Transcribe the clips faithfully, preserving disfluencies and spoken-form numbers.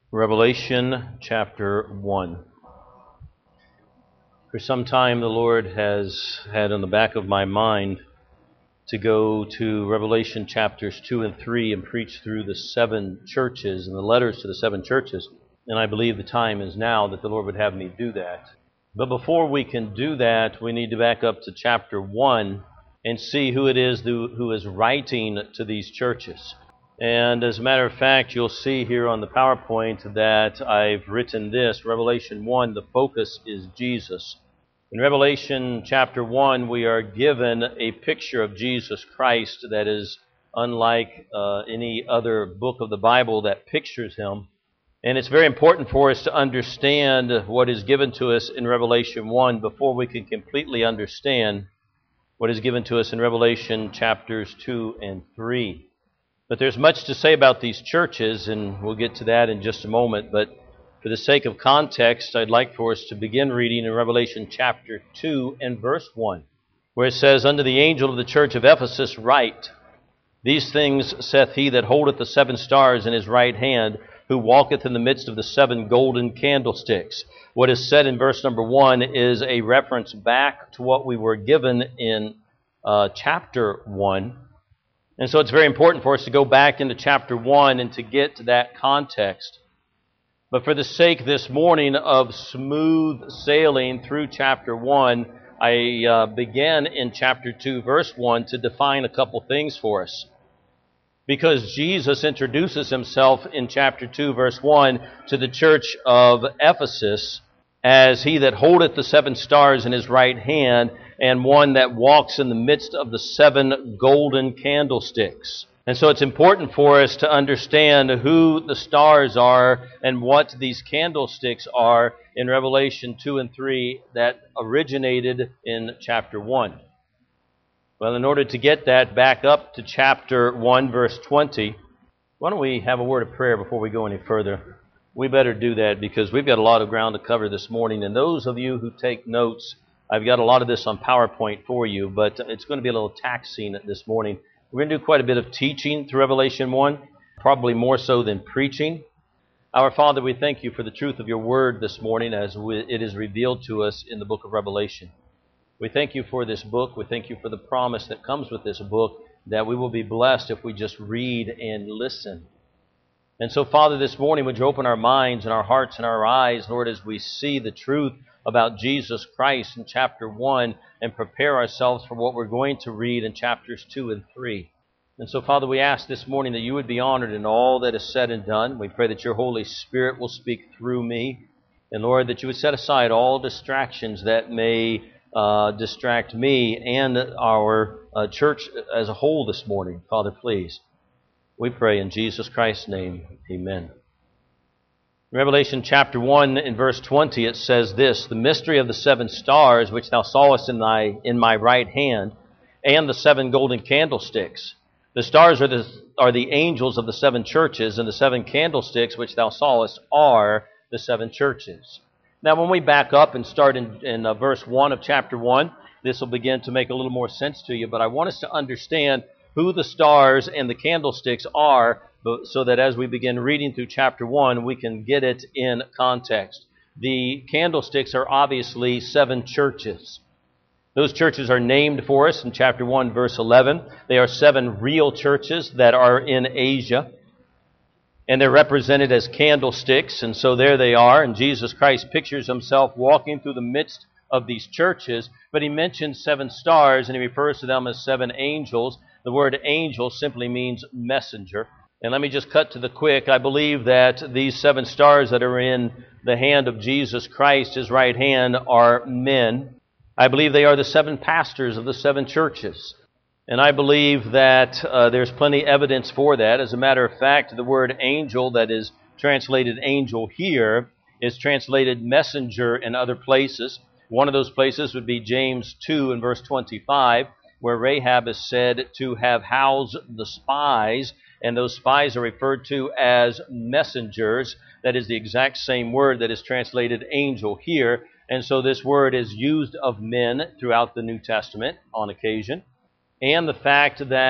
Revelation chapter one. For some time the Lord has had on the back of my mind to go to Revelation chapters two and three and preach through the seven churches and the letters to the seven churches. And I believe the time is now that the Lord would have me do that. But before we can do that, we need to back up to chapter one and see who it is who is writing to these churches. And as a matter of fact, you'll see here on the PowerPoint that I've written this, Revelation one, the focus is Jesus. In Revelation chapter one, we are given a picture of Jesus Christ that is unlike uh, any other book of the Bible that pictures him. And it's very important for us to understand what is given to us in Revelation one before we can completely understand what is given to us in Revelation chapters two and three. But there's much to say about these churches, and we'll get to that in just a moment. But for the sake of context, I'd like for us to begin reading in Revelation chapter two and verse one, where it says, "Unto the angel of the church of Ephesus write, These things saith he that holdeth the seven stars in his right hand, who walketh in the midst of the seven golden candlesticks." What is said in verse number one is a reference back to what we were given in uh, chapter one. And so it's very important for us to go back into chapter one and to get to that context. But for the sake this morning of smooth sailing through chapter one, I uh, began in chapter two, verse one, to define a couple things for us. Because Jesus introduces himself in chapter two, verse one, to the church of Ephesus as he that holdeth the seven stars in his right hand, and one that walks in the midst of the seven golden candlesticks. And so it's important for us to understand who the stars are and what these candlesticks are in Revelation two and three that originated in chapter one. Well, in order to get that back up to chapter one, verse twenty, why don't we have a word of prayer before we go any further? We better do that because we've got a lot of ground to cover this morning. And those of you who take notes, I've got a lot of this on PowerPoint for you, but it's going to be a little taxing this morning. We're going to do quite a bit of teaching through Revelation one, probably more so than preaching. Our Father, we thank you for the truth of your word this morning as it is revealed to us in the book of Revelation. We thank you for this book. We thank you for the promise that comes with this book, that we will be blessed if we just read and listen. And so, Father, this morning, would you open our minds and our hearts and our eyes, Lord, as we see the truth about Jesus Christ in chapter one and prepare ourselves for what we're going to read in chapters two and three. And so, Father, we ask this morning that you would be honored in all that is said and done. We pray that your Holy Spirit will speak through me. And, Lord, that you would set aside all distractions that may uh, distract me and our uh, church as a whole this morning. Father, please. We pray in Jesus Christ's name. Amen. In Revelation chapter one, in verse twenty, it says this, "The mystery of the seven stars, which thou sawest in thy in my right hand, and the seven golden candlesticks. The stars are the, are the angels of the seven churches, and the seven candlesticks which thou sawest are the seven churches." Now, when we back up and start in, in uh, verse one of chapter one, this will begin to make a little more sense to you, but I want us to understand who the stars and the candlesticks are, so that as we begin reading through chapter one, we can get it in context. The candlesticks are obviously seven churches. Those churches are named for us in chapter one, verse eleven. They are seven real churches that are in Asia, and they're represented as candlesticks, and so there they are, and Jesus Christ pictures himself walking through the midst of these churches, but he mentions seven stars, and he refers to them as seven angels. The word angel simply means messenger. And let me just cut to the quick. I believe that these seven stars that are in the hand of Jesus Christ, his right hand, are men. I believe they are the seven pastors of the seven churches. And I believe that uh, there's plenty evidence for that. As a matter of fact, the word angel that is translated angel here is translated messenger in other places. One of those places would be James two and verse twenty-five, where Rahab is said to have housed the spies, and those spies are referred to as messengers. That is the exact same word that is translated angel here. And so this word is used of men throughout the New Testament on occasion. And the fact that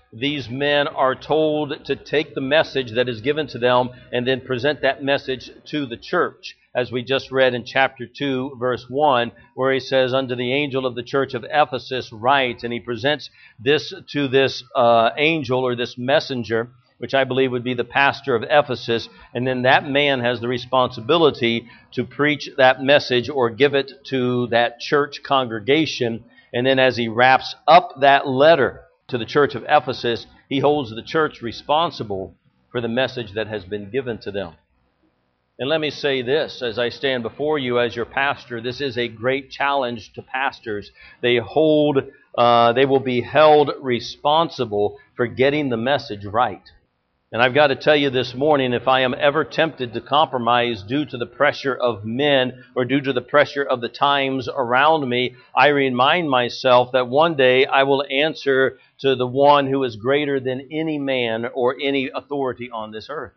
these men are told to take the message that is given to them and then present that message to the church, as we just read in chapter two, verse one, where he says, unto the angel of the church of Ephesus write, and he presents this to this uh, angel or this messenger, which I believe would be the pastor of Ephesus, and then that man has the responsibility to preach that message or give it to that church congregation, and then as he wraps up that letter to the church of Ephesus, he holds the church responsible for the message that has been given to them. And let me say this, as I stand before you as your pastor, this is a great challenge to pastors. They hold, uh, they will be held responsible for getting the message right. And I've got to tell you this morning, if I am ever tempted to compromise due to the pressure of men or due to the pressure of the times around me, I remind myself that one day I will answer to the one who is greater than any man or any authority on this earth.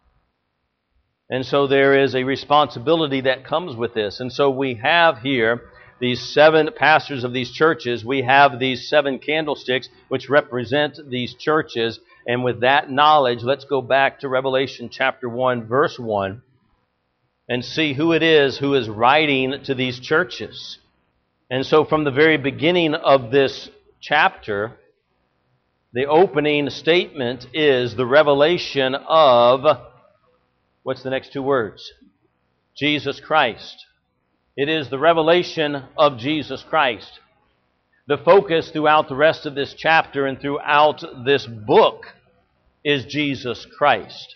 And so there is a responsibility that comes with this. And so we have here these seven pastors of these churches. We have these seven candlesticks which represent these churches. And with that knowledge, let's go back to Revelation chapter one, verse one, and see who it is who is writing to these churches. And so from the very beginning of this chapter, the opening statement is the revelation of, what's the next two words? Jesus Christ. It is the revelation of Jesus Christ. The focus throughout the rest of this chapter and throughout this book is Jesus Christ.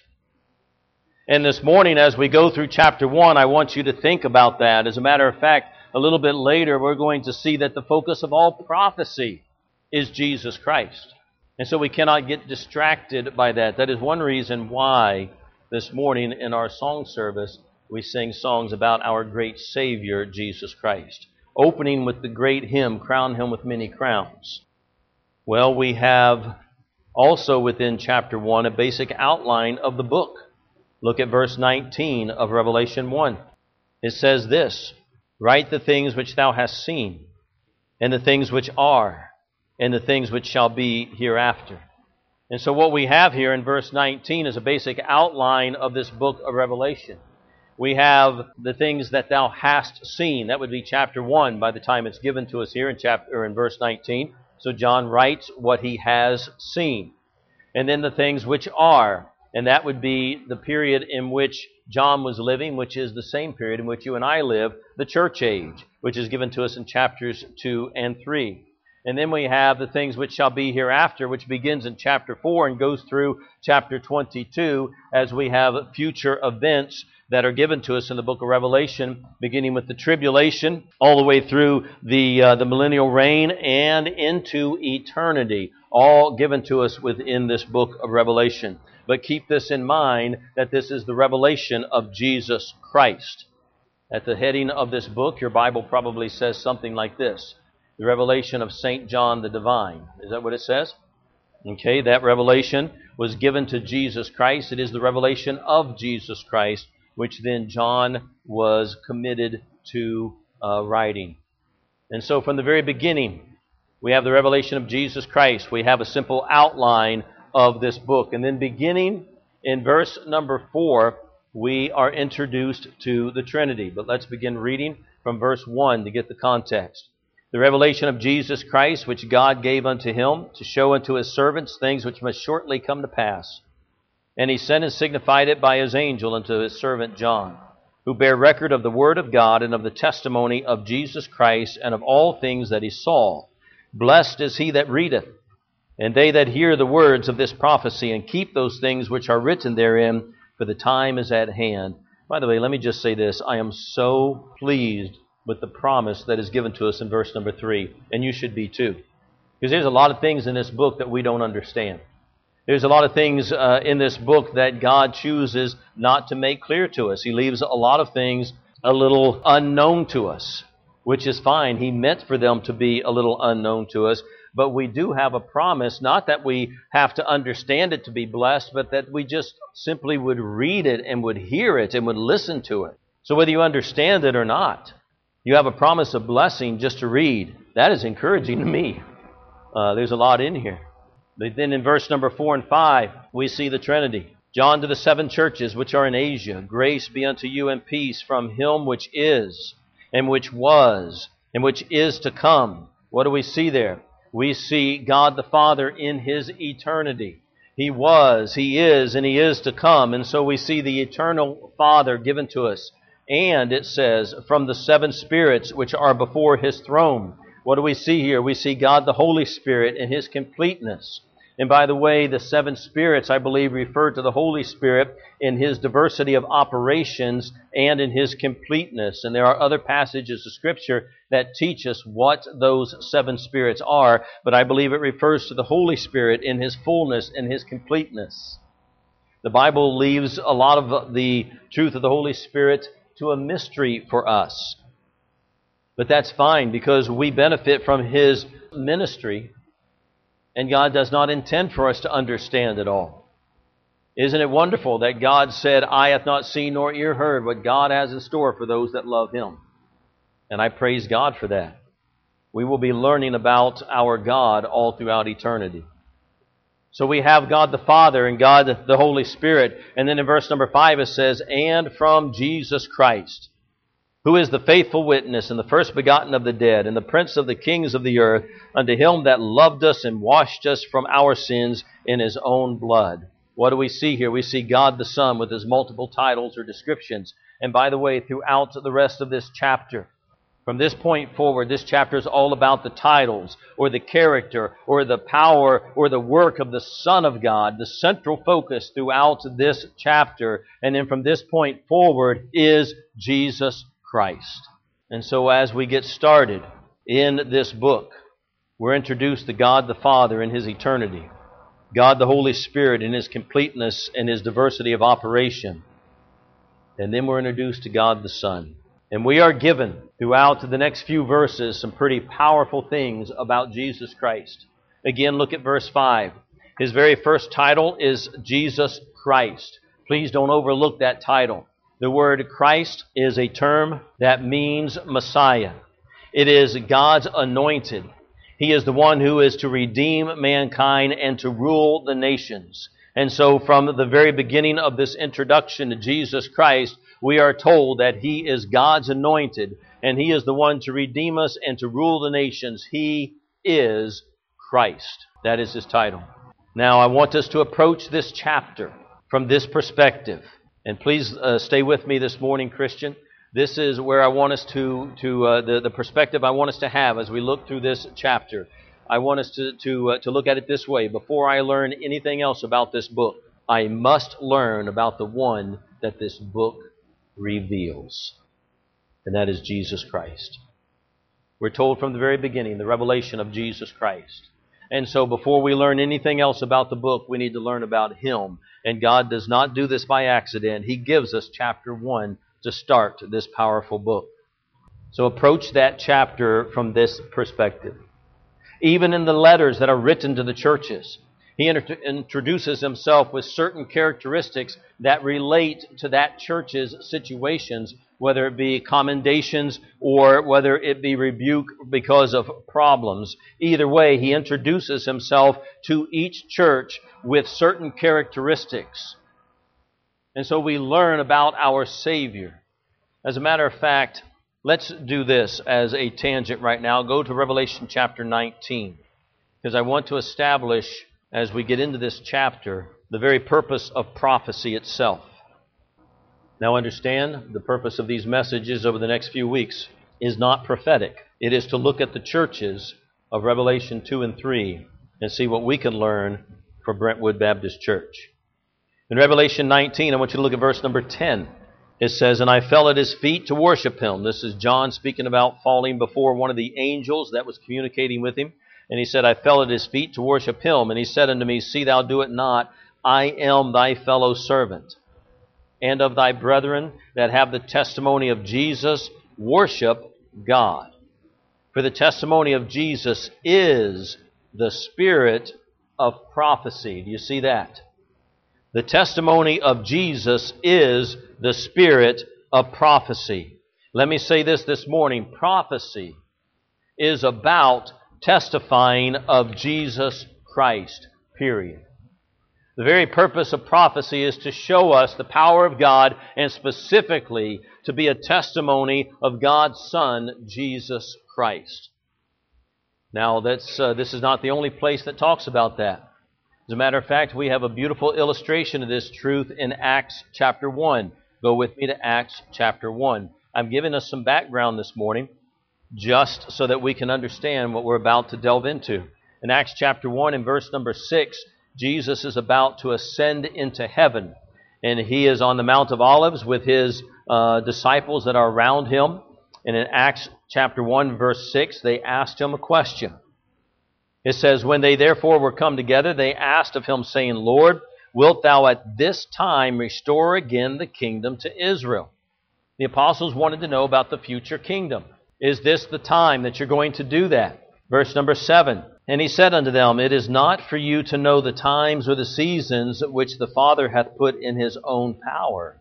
And this morning, as we go through chapter one, I want you to think about that. As a matter of fact, a little bit later, we're going to see that the focus of all prophecy is Jesus Christ. And so we cannot get distracted by that. That is one reason why this morning in our song service, we sing songs about our great Savior, Jesus Christ. Opening with the great hymn, Crown Him with Many Crowns. Well, we have also within chapter one a basic outline of the book. Look at verse nineteen of Revelation one. It says this, write the things which thou hast seen, and the things which are, and the things which shall be hereafter. And so what we have here in verse nineteen is a basic outline of this book of Revelation. We have the things that thou hast seen. That would be chapter one by the time it's given to us here in chapter or in verse nineteen. So John writes what he has seen. And then the things which are. And that would be the period in which John was living, which is the same period in which you and I live, the church age, which is given to us in chapters two and three. And then we have the things which shall be hereafter, which begins in chapter four and goes through chapter twenty-two, as we have future events that are given to us in the book of Revelation, beginning with the tribulation, all the way through the uh, the millennial reign and into eternity, all given to us within this book of Revelation. But keep this in mind, that this is the revelation of Jesus Christ. At the heading of this book, your Bible probably says something like this: the revelation of Saint John the Divine. Is that what it says? Okay, that revelation was given to Jesus Christ. It is the revelation of Jesus Christ, which then John was committed to uh, writing. And so from the very beginning, we have the revelation of Jesus Christ. We have a simple outline of this book. And then beginning in verse number four, we are introduced to the Trinity. But let's begin reading from verse one to get the context. The revelation of Jesus Christ, which God gave unto him, to show unto his servants things which must shortly come to pass. And he sent and signified it by his angel unto his servant John, who bare record of the word of God and of the testimony of Jesus Christ and of all things that he saw. Blessed is he that readeth, and they that hear the words of this prophecy, and keep those things which are written therein, for the time is at hand. By the way, let me just say this. I am so pleased with the promise that is given to us in verse number three, and you should be too. Because there's a lot of things in this book that we don't understand. There's a lot of things uh, in this book that God chooses not to make clear to us. He leaves a lot of things a little unknown to us, which is fine. He meant for them to be a little unknown to us. But we do have a promise, not that we have to understand it to be blessed, but that we just simply would read it and would hear it and would listen to it. So whether you understand it or not, you have a promise of blessing just to read. That is encouraging to me. Uh, there's a lot in here. But then in verse number four and five, we see the Trinity. John to the seven churches which are in Asia, grace be unto you and peace from him which is, and which was, and which is to come. What do we see there? We see God the Father in His eternity. He was, He is, and He is to come. And so we see the eternal Father given to us. And it says, from the seven spirits which are before His throne. What do we see here? We see God the Holy Spirit in His completeness. And by the way, the seven spirits, I believe, refer to the Holy Spirit in His diversity of operations and in His completeness. And there are other passages of Scripture that teach us what those seven spirits are, but I believe it refers to the Holy Spirit in His fullness and His completeness. The Bible leaves a lot of the truth of the Holy Spirit to a mystery for us. But that's fine, because we benefit from His ministry. And God does not intend for us to understand it all. Isn't it wonderful that God said, eye hath not seen nor ear heard what God has in store for those that love Him? And I praise God for that. We will be learning about our God all throughout eternity. So we have God the Father and God the Holy Spirit. And then in verse number five it says, and from Jesus Christ, who is the faithful witness and the first begotten of the dead and the prince of the kings of the earth, unto Him that loved us and washed us from our sins in His own blood. What do we see here? We see God the Son with His multiple titles or descriptions. And by the way, throughout the rest of this chapter, from this point forward, this chapter is all about the titles or the character or the power or the work of the Son of God. The central focus throughout this chapter, and then from this point forward, is Jesus Christ. And so as we get started in this book, we're introduced to God the Father in His eternity, God the Holy Spirit in His completeness and His diversity of operation, and then we're introduced to God the Son. And we are given throughout the next few verses some pretty powerful things about Jesus Christ. Again, look at verse five. His very first title is Jesus Christ. Please don't overlook that title. The word Christ is a term that means Messiah. It is God's anointed. He is the one who is to redeem mankind and to rule the nations. And so from the very beginning of this introduction to Jesus Christ, we are told that He is God's anointed, and He is the one to redeem us and to rule the nations. He is Christ. That is His title. Now, I want us to approach this chapter from this perspective. And please uh, stay with me this morning, Christian. This is where I want us to, to uh, the, the perspective I want us to have as we look through this chapter. I want us to, to, uh, to look at it this way. Before I learn anything else about this book, I must learn about the one that this book reveals. And that is Jesus Christ. We're told from the very beginning the revelation of Jesus Christ. And so before we learn anything else about the book, we need to learn about Him. And God does not do this by accident. He gives us chapter one to start this powerful book. So approach that chapter from this perspective. Even in the letters that are written to the churches, He inter- introduces Himself with certain characteristics that relate to that church's situations, whether it be commendations or whether it be rebuke because of problems. Either way, He introduces Himself to each church with certain characteristics. And so we learn about our Savior. As a matter of fact, let's do this as a tangent right now. Go to Revelation chapter nineteen, because I want to establish, as we get into this chapter, the very purpose of prophecy itself. Now understand, the purpose of these messages over the next few weeks is not prophetic. It is to look at the churches of Revelation two and three and see what we can learn from Brentwood Baptist Church. In Revelation nineteen, I want you to look at verse number ten. It says, and I fell at His feet to worship Him. This is John speaking about falling before one of the angels that was communicating with him. And he said, I fell at His feet to worship Him. And He said unto me, see thou do it not. I am thy fellow servant, and of thy brethren that have the testimony of Jesus, worship God. For the testimony of Jesus is the spirit of prophecy. Do you see that? The testimony of Jesus is the spirit of prophecy. Let me say this this morning. Prophecy is about testifying of Jesus Christ. period. The very purpose of prophecy is to show us the power of God and specifically to be a testimony of God's Son, Jesus Christ. Now, that's uh, this is not the only place that talks about that. As a matter of fact, we have a beautiful illustration of this truth in Acts chapter one. Go with me to Acts chapter one. I'm giving us some background this morning just so that we can understand what we're about to delve into. In Acts chapter one and verse number six, Jesus is about to ascend into heaven, and he is on the Mount of Olives with his uh, disciples that are around him. And in Acts chapter one, verse six, they asked him a question. It says, "When they therefore were come together, they asked of him, saying, Lord, wilt thou at this time restore again the kingdom to Israel?" The apostles wanted to know about the future kingdom. Is this the time that you're going to do that? Verse number seven, "And he said unto them, It is not for you to know the times or the seasons which the Father hath put in his own power."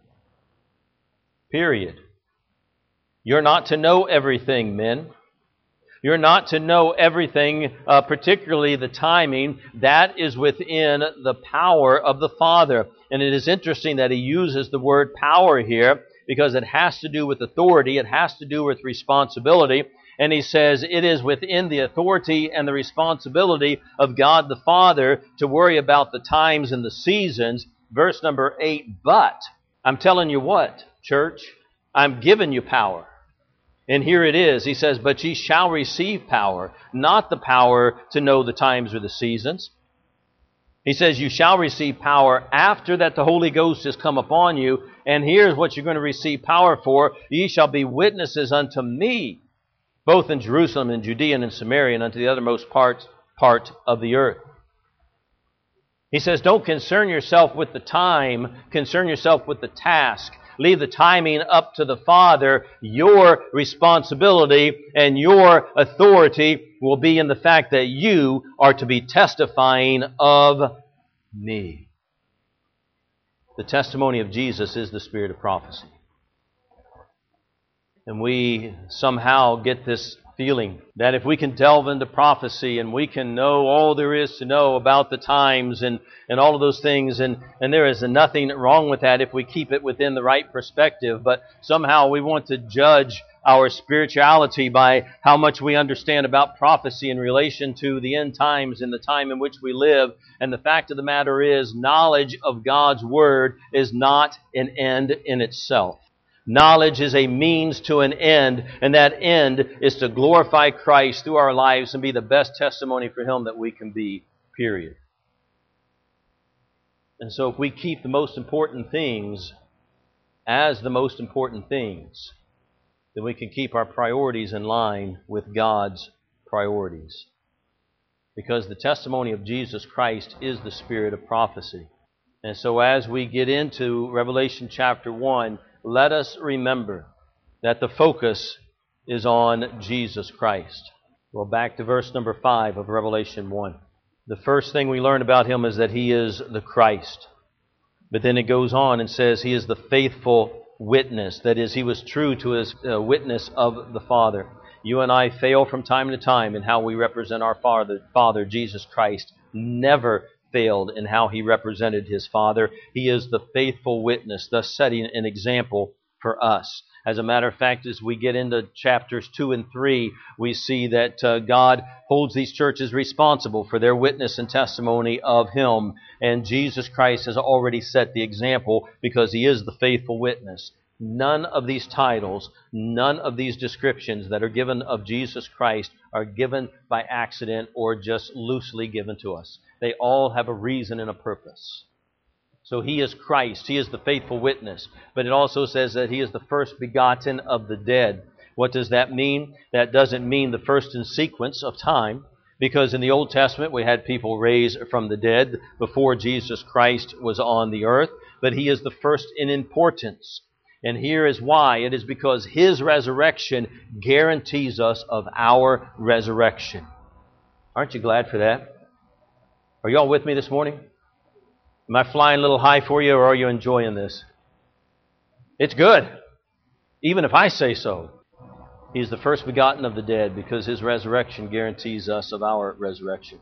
Period. You're not to know everything, men. You're not to know everything, uh, particularly the timing. That is within the power of the Father. And it is interesting that he uses the word power here because it has to do with authority. It has to do with responsibility. And he says it is within the authority and the responsibility of God the Father to worry about the times and the seasons. Verse number eight, "But I'm telling you what, church, I'm giving you power." And here it is. He says, "But ye shall receive power," not the power to know the times or the seasons. He says, "You shall receive power after that the Holy Ghost has come upon you." And here's what you're going to receive power for. "Ye shall be witnesses unto me, both in Jerusalem and Judea and in Samaria and unto the uttermost part, part of the earth." He says, don't concern yourself with the time. Concern yourself with the task. Leave the timing up to the Father. Your responsibility and your authority will be in the fact that you are to be testifying of me. The testimony of Jesus is the spirit of prophecy. And we somehow get this feeling that if we can delve into prophecy and we can know all there is to know about the times and, and all of those things, and, and there is nothing wrong with that if we keep it within the right perspective, but somehow we want to judge our spirituality by how much we understand about prophecy in relation to the end times and the time in which we live. And the fact of the matter is, knowledge of God's Word is not an end in itself. Knowledge is a means to an end, and that end is to glorify Christ through our lives and be the best testimony for Him that we can be, period. And so if we keep the most important things as the most important things, then we can keep our priorities in line with God's priorities. Because the testimony of Jesus Christ is the spirit of prophecy. And so as we get into Revelation chapter one, let us remember that the focus is on Jesus Christ. Well, back to verse number five of Revelation one. The first thing we learn about Him is that He is the Christ. But then it goes on and says He is the faithful witness. That is, He was true to His uh, witness of the Father. You and I fail from time to time in how we represent our Father. Father, Jesus Christ, never failed in how He represented His Father. He is the faithful witness, thus setting an example for us. As a matter of fact, as we get into chapters two and three, we see that uh, God holds these churches responsible for their witness and testimony of Him. And Jesus Christ has already set the example because He is the faithful witness. None of these titles, none of these descriptions that are given of Jesus Christ are given by accident or just loosely given to us. They all have a reason and a purpose. So He is Christ. He is the faithful witness. But it also says that He is the first begotten of the dead. What does that mean? That doesn't mean the first in sequence of time, because in the Old Testament we had people raised from the dead before Jesus Christ was on the earth. But He is the first in importance. And here is why. It is because His resurrection guarantees us of our resurrection. Aren't you glad for that? Are you all with me this morning? Am I flying a little high for you, or are you enjoying this? It's good, even if I say so. He's the first begotten of the dead because His resurrection guarantees us of our resurrection.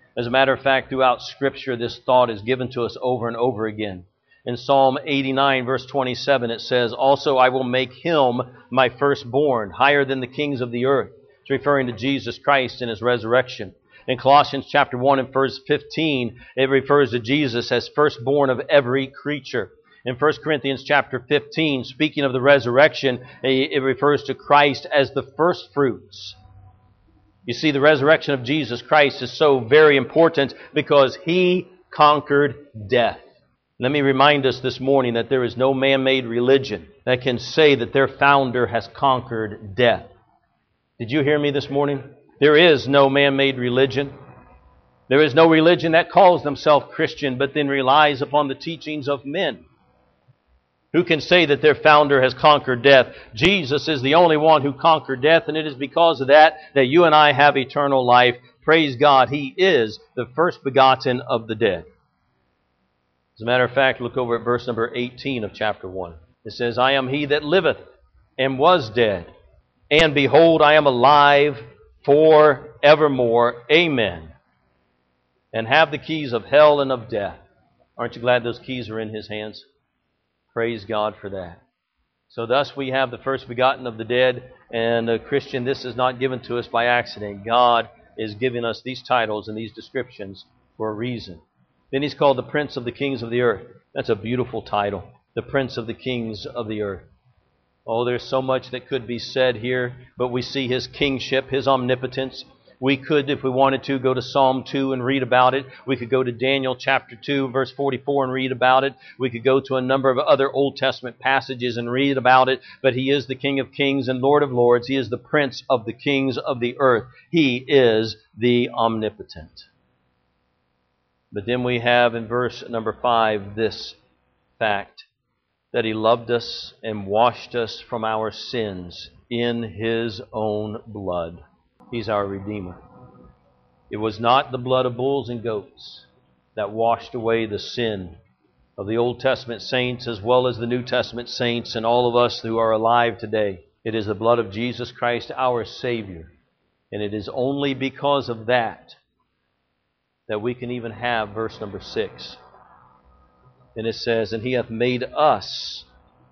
As a matter of fact, throughout Scripture, this thought is given to us over and over again. In Psalm eighty-nine, verse twenty-seven, it says, "Also I will make him my firstborn, higher than the kings of the earth." It's referring to Jesus Christ and his resurrection. In Colossians chapter one and verse fifteen, it refers to Jesus as firstborn of every creature. In First Corinthians chapter fifteen, speaking of the resurrection, it refers to Christ as the firstfruits. You see, the resurrection of Jesus Christ is so very important because he conquered death. Let me remind us this morning that there is no man-made religion that can say that their founder has conquered death. Did you hear me this morning? There is no man-made religion. There is no religion that calls themselves Christian but then relies upon the teachings of men. Who can say that their founder has conquered death? Jesus is the only one who conquered death, and it is because of that that you and I have eternal life. Praise God, he is the first begotten of the dead. As a matter of fact, look over at verse number eighteen of chapter one. It says, "I am he that liveth and was dead, and behold, I am alive for evermore. Amen. And have the keys of hell and of death." Aren't you glad those keys are in his hands? Praise God for that. So thus we have the first begotten of the dead, and uh, Christian, this is not given to us by accident. God is giving us these titles and these descriptions for a reason. Then he's called the Prince of the Kings of the Earth. That's a beautiful title, the Prince of the Kings of the Earth. Oh, there's so much that could be said here, but we see his kingship, his omnipotence. We could, if we wanted to, go to Psalm two and read about it. We could go to Daniel chapter two, verse forty-four and read about it. We could go to a number of other Old Testament passages and read about it. But he is the King of Kings and Lord of Lords. He is the Prince of the Kings of the earth. He is the omnipotent. But then we have in verse number five this fact, that he loved us and washed us from our sins in his own blood. He's our Redeemer. It was not the blood of bulls and goats that washed away the sin of the Old Testament saints as well as the New Testament saints and all of us who are alive today. It is the blood of Jesus Christ, our Savior. And it is only because of that that we can even have verse number six. And it says, "And he hath made us,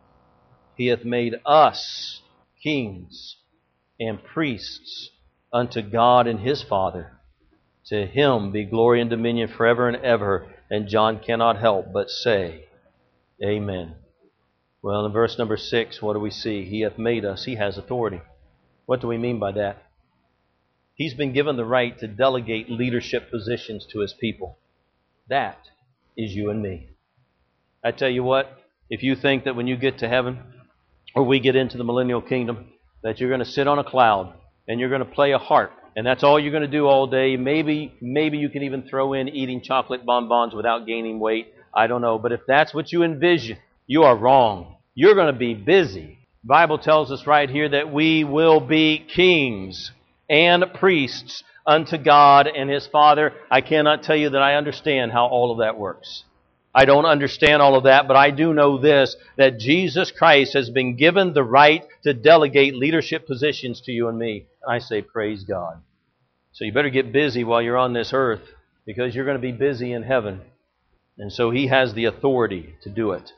he hath made us kings and priests unto God and his Father. To him be glory and dominion forever and ever." And John cannot help but say, Amen. Well, in verse number six, what do we see? He hath made us. He has authority. What do we mean by that? He's been given the right to delegate leadership positions to his people. That is you and me. I tell you what, if you think that when you get to heaven, or we get into the millennial kingdom, that you're going to sit on a cloud and you're going to play a harp, and that's all you're going to do all day, maybe maybe you can even throw in eating chocolate bonbons without gaining weight. I don't know. But if that's what you envision, you are wrong. You're going to be busy. The Bible tells us right here that we will be kings and priests unto God and his Father. I cannot tell you that I understand how all of that works. I don't understand all of that, but I do know this, that Jesus Christ has been given the right to delegate leadership positions to you and me. I say, praise God. So you better get busy while you're on this earth, because you're going to be busy in heaven. And so he has the authority to do it.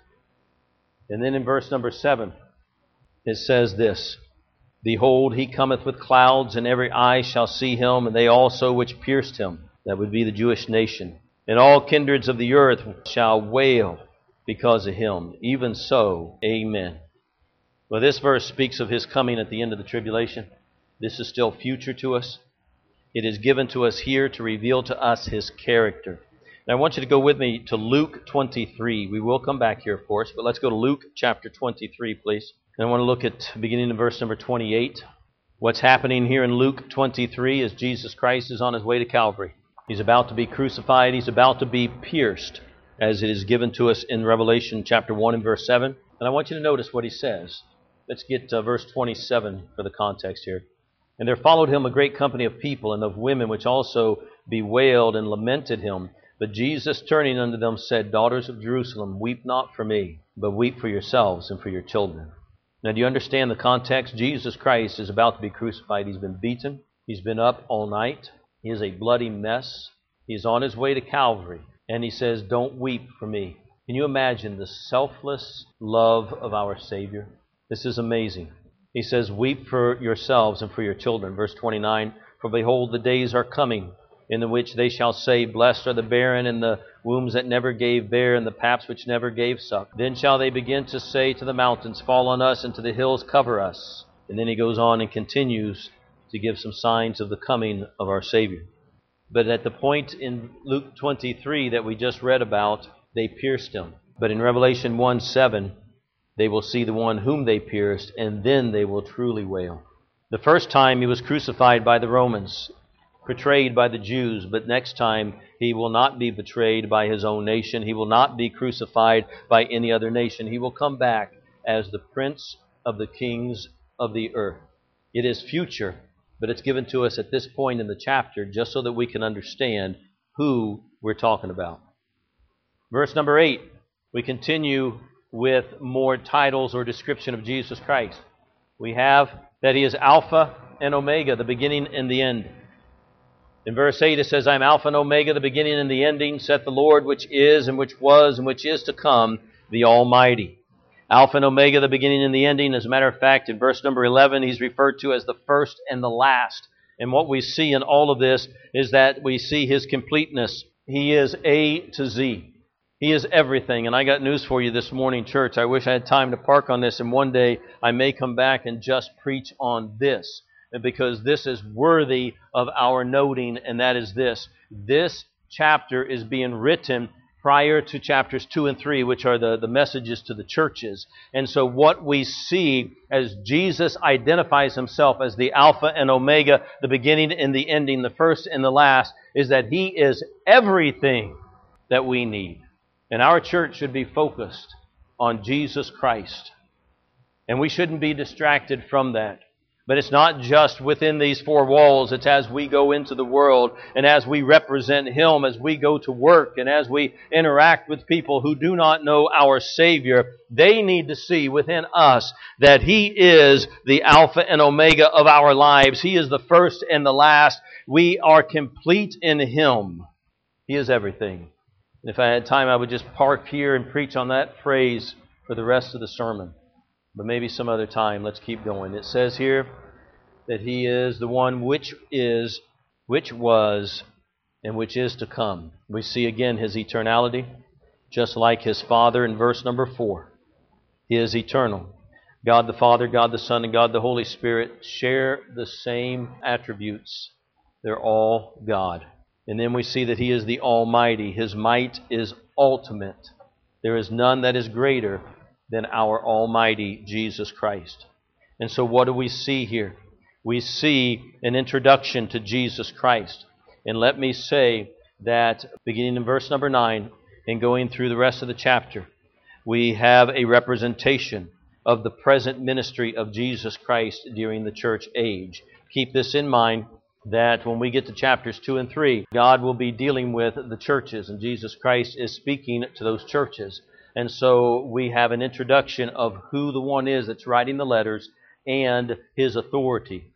And then in verse number seven, it says this, "Behold, he cometh with clouds, and every eye shall see him, and they also which pierced him." That would be the Jewish nation. "And all kindreds of the earth shall wail because of him. Even so, amen." Well, this verse speaks of his coming at the end of the tribulation. This is still future to us. It is given to us here to reveal to us his character. Now, I want you to go with me to Luke twenty-three. We will come back here, of course, but let's go to Luke chapter twenty-three, please. And I want to look at beginning in verse number twenty-eight. What's happening here in Luke twenty-three is Jesus Christ is on his way to Calvary. He's about to be crucified. He's about to be pierced, as it is given to us in Revelation chapter one and verse seven. And I want you to notice what he says. Let's get uh, verse twenty-seven for the context here. "And there followed him a great company of people and of women, which also bewailed and lamented him. But Jesus, turning unto them, said, Daughters of Jerusalem, weep not for me, but weep for yourselves and for your children." Now, do you understand the context? Jesus Christ is about to be crucified. He's been beaten. He's been up all night. He is a bloody mess. He's on his way to Calvary, and he says, don't weep for me. Can you imagine the selfless love of our Savior? This is amazing. He says, weep for yourselves and for your children. Verse twenty-nine, for behold, the days are coming, in the which they shall say, blessed are the barren, and the wombs that never gave bear, and the paps which never gave suck. Then shall they begin to say to the mountains, fall on us, and to the hills cover us. And then he goes on and continues to give some signs of the coming of our Savior. But at the point in Luke twenty-three that we just read about, they pierced him. But in Revelation one seven, they will see the one whom they pierced, and then they will truly wail. The first time he was crucified by the Romans, betrayed by the Jews, but next time he will not be betrayed by his own nation. He will not be crucified by any other nation. He will come back as the Prince of the kings of the earth. It is future, but it's given to us at this point in the chapter just so that we can understand who we're talking about. Verse number eight, we continue with more titles or description of Jesus Christ. We have that he is Alpha and Omega, the beginning and the end. In verse eight it says, I am Alpha and Omega, the beginning and the ending, saith the Lord, which is and which was and which is to come, the Almighty. Alpha and Omega, the beginning and the ending. As a matter of fact, in verse number eleven, he's referred to as the first and the last. And what we see in all of this is that we see his completeness. He is A to Z. He is everything. And I got news for you this morning, church. I wish I had time to park on this, and one day I may come back and just preach on this, because this is worthy of our noting, and that is this. This chapter is being written prior to chapters two and three, which are the, the messages to the churches. And so what we see as Jesus identifies himself as the Alpha and Omega, the beginning and the ending, the first and the last, is that he is everything that we need. And our church should be focused on Jesus Christ. And we shouldn't be distracted from that. But it's not just within these four walls. It's as we go into the world and as we represent him, as we go to work and as we interact with people who do not know our Savior. They need to see within us that he is the Alpha and Omega of our lives. He is the first and the last. We are complete in him. He is everything. And if I had time, I would just park here and preach on that phrase for the rest of the sermon. But maybe some other time. Let's keep going. It says here that he is the one which is, which was, and which is to come. We see again his eternality, just like his Father in verse number four. He is eternal. God the Father, God the Son, and God the Holy Spirit share the same attributes. They're all God. And then we see that he is the Almighty. His might is ultimate. There is none that is greater than our Almighty Jesus Christ. And so what do we see here? We see an introduction to Jesus Christ. And let me say that beginning in verse number nine and going through the rest of the chapter, we have a representation of the present ministry of Jesus Christ during the church age. Keep this in mind, that when we get to chapters two and three, God will be dealing with the churches, and Jesus Christ is speaking to those churches. And so we have an introduction of who the one is that's writing the letters and his authority.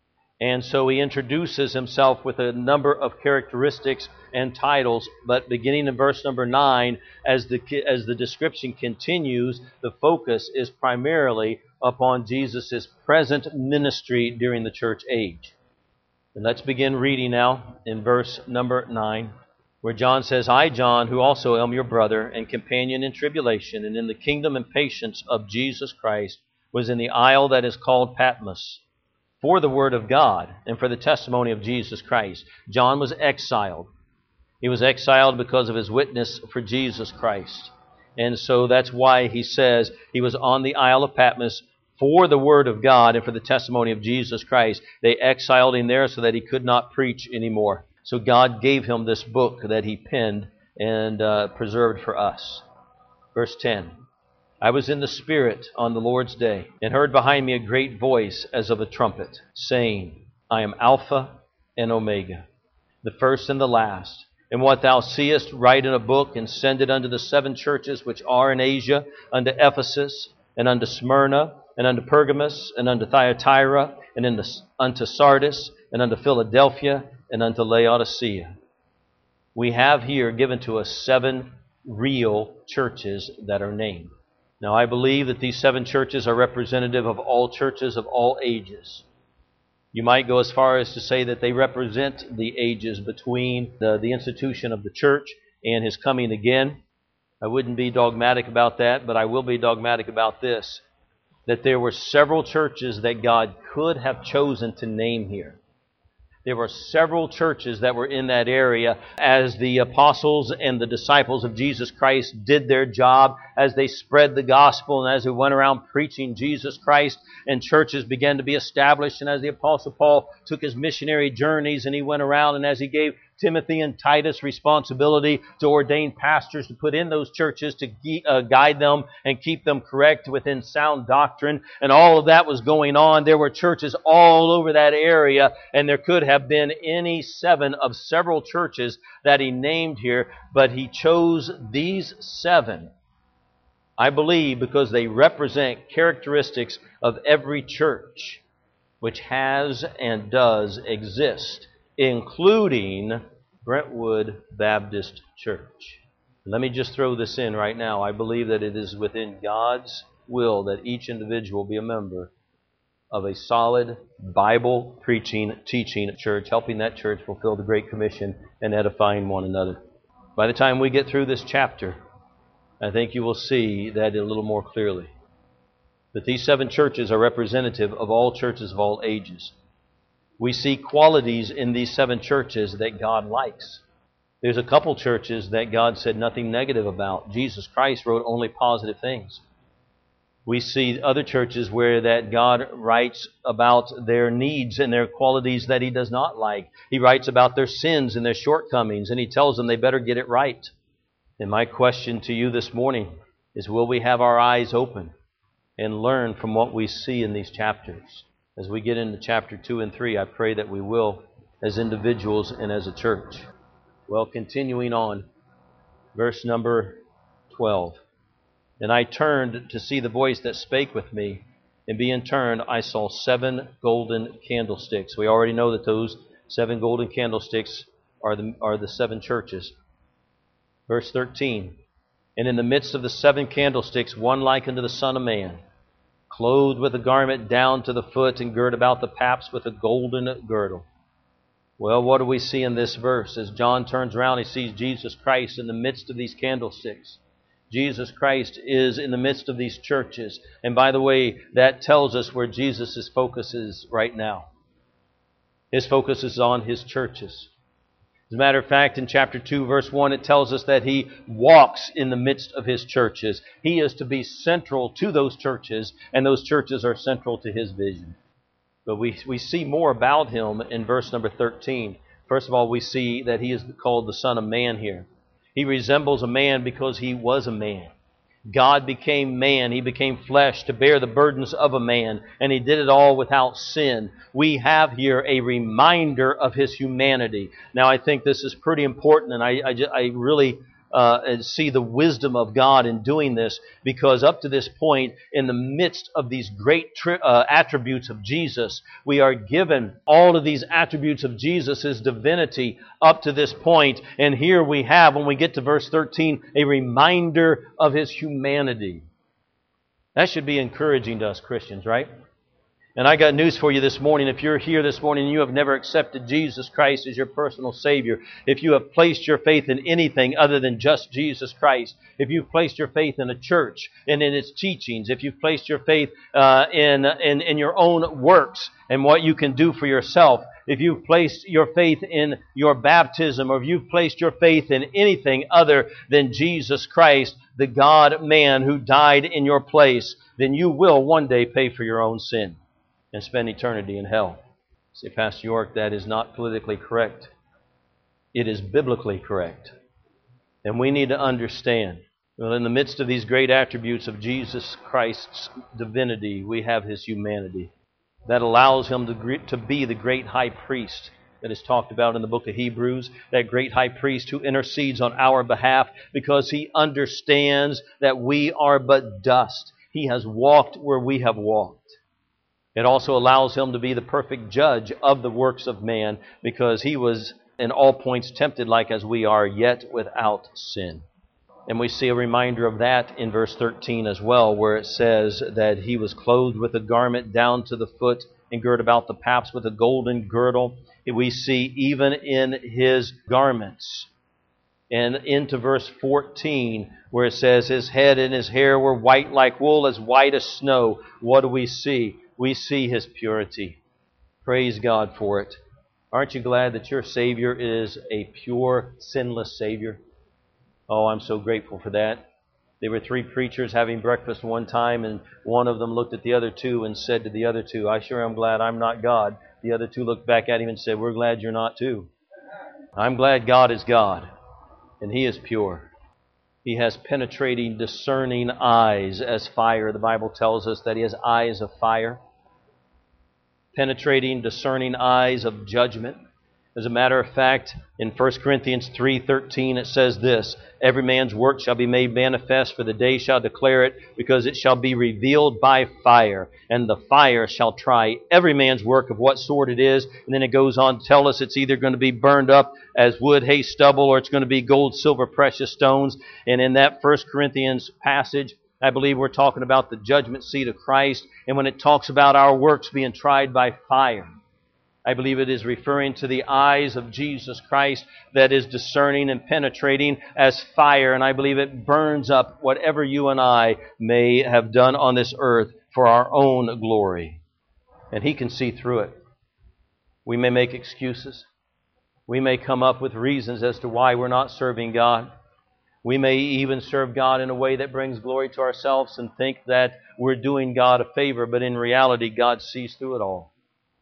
And so he introduces himself with a number of characteristics and titles, but beginning in verse number nine, as the, as the description continues, the focus is primarily upon Jesus' present ministry during the church age. And let's begin reading now in verse number nine, where John says, I, John, who also am your brother and companion in tribulation and in the kingdom and patience of Jesus Christ, was in the isle that is called Patmos, for the word of God and for the testimony of Jesus Christ. John was exiled. He was exiled because of his witness for Jesus Christ. And so that's why he says he was on the Isle of Patmos for the word of God and for the testimony of Jesus Christ. They exiled him there so that he could not preach anymore. So God gave him this book that he penned and uh, preserved for us. Verse ten. I was in the Spirit on the Lord's day, and heard behind me a great voice as of a trumpet, saying, I am Alpha and Omega, the first and the last. And what thou seest, write in a book, and send it unto the seven churches which are in Asia, unto Ephesus, and unto Smyrna, and unto Pergamos, and unto Thyatira, and unto Sardis, and unto Philadelphia, and unto Laodicea. we have here given to us seven real churches that are named. Now, I believe that these seven churches are representative of all churches of all ages. You might go as far as to say that they represent the ages between the, the institution of the church and His coming again. I wouldn't be dogmatic about that, but I will be dogmatic about this, that there were several churches that God could have chosen to name here. There were several churches that were in that area as the apostles and the disciples of Jesus Christ did their job, as they spread the gospel and as they went around preaching Jesus Christ, and churches began to be established. And as the apostle Paul took his missionary journeys and he went around, and as he gave Timothy and Titus responsibility to ordain pastors to put in those churches to uh, guide them and keep them correct within sound doctrine, and all of that was going on. There were churches all over that area, and there could have been any seven of several churches that he named here, but he chose these seven, I believe, because they represent characteristics of every church which has and does exist, including Brentwood Baptist Church. Let me just throw this in right now. I believe that it is within God's will that each individual be a member of a solid Bible preaching, teaching church, helping that church fulfill the Great Commission and edifying one another. By the time we get through this chapter, I think you will see that a little more clearly. That these seven churches are representative of all churches of all ages. We see qualities in these seven churches that God likes. There's a couple churches that God said nothing negative about. Jesus Christ wrote only positive things. We see other churches where that God writes about their needs and their qualities that He does not like. He writes about their sins and their shortcomings, and He tells them they better get it right. And my question to you this morning is, will we have our eyes open and learn from what we see in these chapters? As we get into chapter two and three, I pray that we will, as individuals and as a church. Well, continuing on, verse number twelve. And I turned to see the voice that spake with me, and being turned, I saw seven golden candlesticks. We already know that those seven golden candlesticks are the, are the seven churches. Verse thirteen. And in the midst of the seven candlesticks, one like unto the Son of Man, clothed with a garment down to the foot, and girt about the paps with a golden girdle. Well, what do we see in this verse? As John turns around, he sees Jesus Christ in the midst of these candlesticks. Jesus Christ is in the midst of these churches. And by the way, that tells us where Jesus' focus is right now. His focus is on His churches. As a matter of fact, in chapter two, verse one, it tells us that He walks in the midst of His churches. He is to be central to those churches, and those churches are central to His vision. But we, we see more about Him in verse number thirteen. First of all, we see that He is called the Son of Man here. He resembles a man because He was a man. God became man. He became flesh to bear the burdens of a man, and He did it all without sin. We have here a reminder of His humanity. Now, I think this is pretty important, and I, I, I really uh, see the wisdom of God in doing this, because up to this point, in the midst of these great tri- uh, attributes of Jesus, we are given all of these attributes of Jesus' divinity up to this point. And here we have, when we get to verse thirteen, a reminder of His humanity. That should be encouraging to us Christians, right? And I got news for you this morning. If you're here this morning and you have never accepted Jesus Christ as your personal Savior, if you have placed your faith in anything other than just Jesus Christ, if you've placed your faith in a church and in its teachings, if you've placed your faith uh, in, in, in your own works and what you can do for yourself, if you've placed your faith in your baptism, or if you've placed your faith in anything other than Jesus Christ, the God-man who died in your place, then you will one day pay for your own sin and spend eternity in hell. Say, Pastor York, that is not politically correct. It is biblically correct. And we need to understand, well, in the midst of these great attributes of Jesus Christ's divinity, we have His humanity. That allows Him to, to be the great high priest that is talked about in the book of Hebrews, that great high priest who intercedes on our behalf because He understands that we are but dust. He has walked where we have walked. It also allows Him to be the perfect judge of the works of man, because He was in all points tempted like as we are, yet without sin. And we see a reminder of that in verse thirteen as well, where it says that he was clothed with a garment down to the foot and girt about the paps with a golden girdle. We see even in his garments. And into verse fourteen, where it says his head and his hair were white like wool, as white as snow. What do we see? We see his purity. Praise God for it. Aren't you glad that your Savior is a pure, sinless Savior? Oh, I'm so grateful for that. There were three preachers having breakfast one time, and one of them looked at the other two and said to the other two, I sure am glad I'm not God. The other two looked back at him and said, we're glad you're not too. I'm glad God is God, and He is pure. He has penetrating, discerning eyes as fire. The Bible tells us that He has eyes of fire. Penetrating, discerning eyes of judgment. As a matter of fact, in First Corinthians three thirteen it says this, every man's work shall be made manifest, for the day shall declare it, because it shall be revealed by fire, and the fire shall try every man's work of what sort it is. And then it goes on to tell us it's either going to be burned up as wood, hay, stubble, or it's going to be gold, silver, precious stones. And in that First Corinthians passage, I believe we're talking about the judgment seat of Christ, and when it talks about our works being tried by fire, I believe it is referring to the eyes of Jesus Christ that is discerning and penetrating as fire. And I believe it burns up whatever you and I may have done on this earth for our own glory. And He can see through it. We may make excuses. We may come up with reasons as to why we're not serving God. We may even serve God in a way that brings glory to ourselves and think that we're doing God a favor. But in reality, God sees through it all.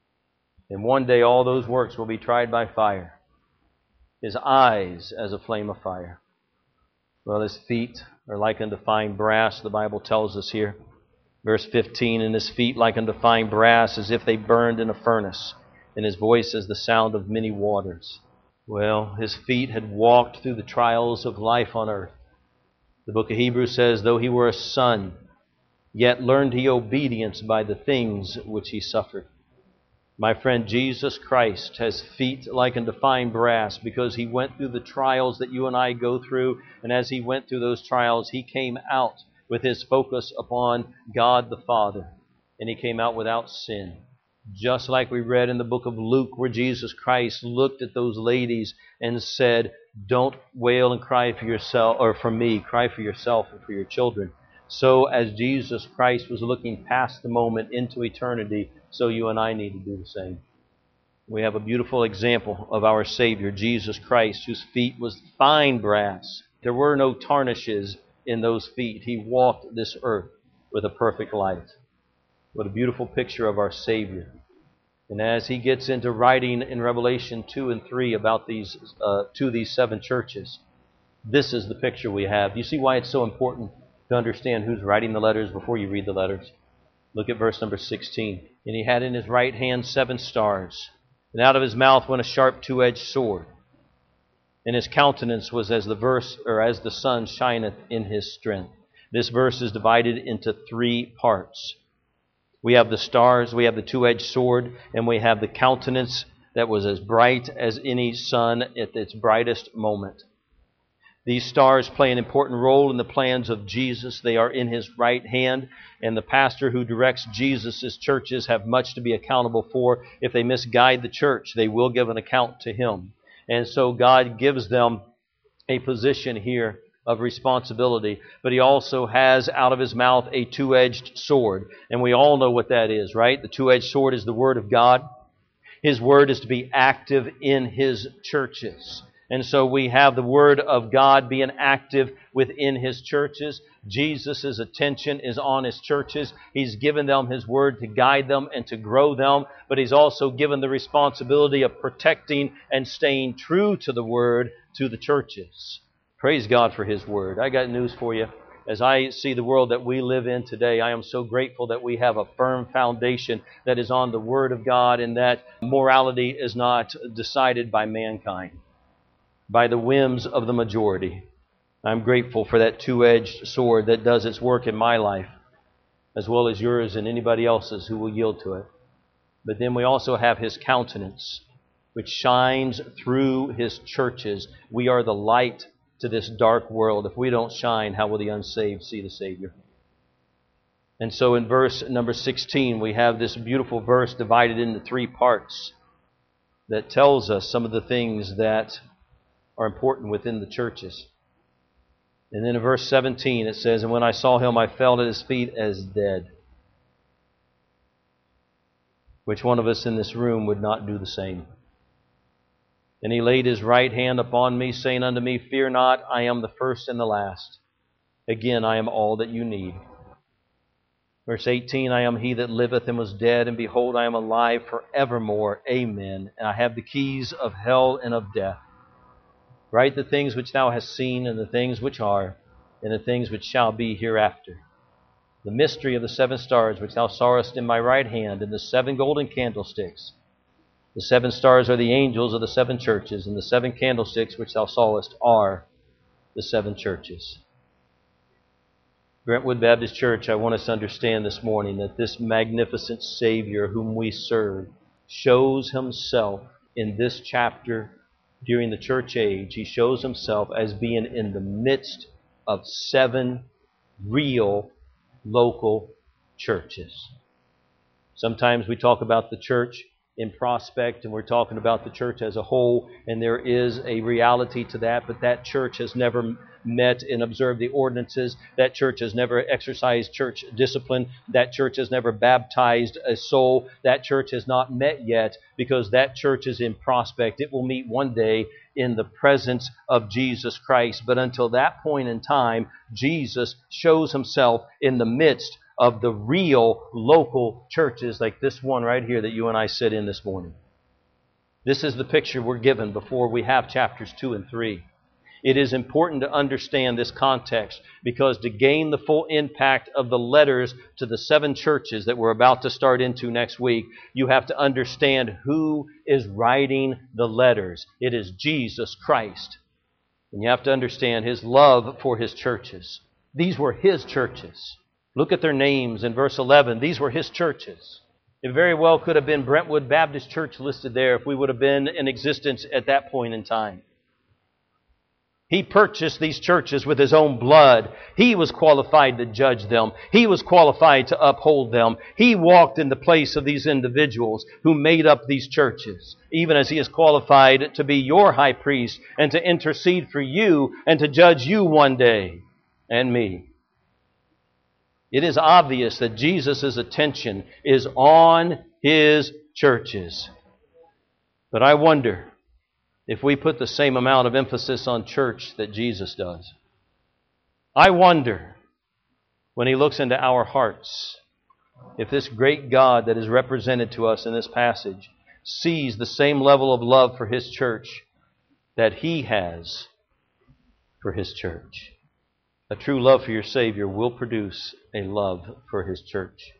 And one day all those works will be tried by fire. His eyes as a flame of fire. Well, His feet are like unto fine brass, the Bible tells us here. Verse fifteen, and His feet like unto fine brass, as if they burned in a furnace, and His voice as the sound of many waters. Well, His feet had walked through the trials of life on earth. The book of Hebrews says, though He were a son, yet learned He obedience by the things which He suffered. My friend, Jesus Christ has feet like unto fine brass because He went through the trials that you and I go through. And as He went through those trials, He came out with His focus upon God the Father. And He came out without sin. Just like we read in the book of Luke, where Jesus Christ looked at those ladies and said, don't wail and cry for yourself, or for me, cry for yourself and for your children. So as Jesus Christ was looking past the moment into eternity, so you and I need to do the same. We have a beautiful example of our Savior, Jesus Christ, whose feet was fine brass. There were no tarnishes in those feet. He walked this earth with a perfect light. What a beautiful picture of our Savior. And as he gets into writing in Revelation two and three about these uh, to these seven churches, this is the picture we have. Do you see why it's so important to understand who's writing the letters before you read the letters? Look at verse number sixteen. And he had in his right hand seven stars, and out of his mouth went a sharp two-edged sword. And his countenance was as the verse, or as the sun shineth in his strength. This verse is divided into three parts. We have the stars, we have the two-edged sword, and we have the countenance that was as bright as any sun at its brightest moment. These stars play an important role in the plans of Jesus. They are in His right hand, and the pastor who directs Jesus' churches have much to be accountable for. If they misguide the church, they will give an account to Him. And so God gives them a position here of responsibility, but He also has out of His mouth a two-edged sword. And we all know what that is, right? The two-edged sword is the Word of God. His Word is to be active in His churches. And so we have the Word of God being active within His churches. Jesus' attention is on His churches. He's given them His Word to guide them and to grow them, but He's also given the responsibility of protecting and staying true to the Word to the churches. Praise God for His Word. I got news for you. As I see the world that we live in today, I am so grateful that we have a firm foundation that is on the Word of God, and that morality is not decided by mankind, by the whims of the majority. I'm grateful for that two-edged sword that does its work in my life, as well as yours and anybody else's who will yield to it. But then we also have His countenance. which shines through His churches. We are the light to this dark world. If we don't shine, how will the unsaved see the Savior? And so in verse number sixteen, we have this beautiful verse divided into three parts that tells us some of the things that are important within the churches. And then in verse seventeen it says, "And when I saw Him, I fell at His feet as dead." Which one of us in this room would not do the same? "And He laid His right hand upon me, saying unto me, Fear not, I am the first and the last. Again, I am all that you need." Verse eighteen, "I am He that liveth and was dead, and behold, I am alive forevermore. Amen. And I have the keys of hell and of death. Write the things which thou hast seen, and the things which are, and the things which shall be hereafter. The mystery of the seven stars which thou sawest in my right hand, and the seven golden candlesticks. The seven stars are the angels of the seven churches, and the seven candlesticks which thou sawest are the seven churches." Brentwood Baptist Church, I want us to understand this morning that this magnificent Savior whom we serve shows Himself in this chapter during the church age. He shows Himself as being in the midst of seven real local churches. Sometimes we talk about the church in prospect, and we're talking about the church as a whole, and there is a reality to that, but that church has never met and observed the ordinances. That church has never exercised church discipline. That church has never baptized a soul. That church has not met yet, because that church is in prospect. It will meet one day in the presence of Jesus Christ. But until that point in time, Jesus shows Himself in the midst of the real local churches like this one right here that you and I sit in this morning. This is the picture we're given before we have chapters two and three. It is important to understand this context, because to gain the full impact of the letters to the seven churches that we're about to start into next week, you have to understand who is writing the letters. It is Jesus Christ. And you have to understand His love for His churches. These were His churches. Look at their names in verse eleven. These were His churches. It very well could have been Brentwood Baptist Church listed there if we would have been in existence at that point in time. He purchased these churches with His own blood. He was qualified to judge them. He was qualified to uphold them. He walked in the place of these individuals who made up these churches, even as He is qualified to be your high priest and to intercede for you and to judge you one day, and me. It is obvious that Jesus' attention is on His churches. But I wonder if we put the same amount of emphasis on church that Jesus does. I wonder, when He looks into our hearts, if this great God that is represented to us in this passage sees the same level of love for His church that He has for His church. A true love for your Savior will produce a love for His church.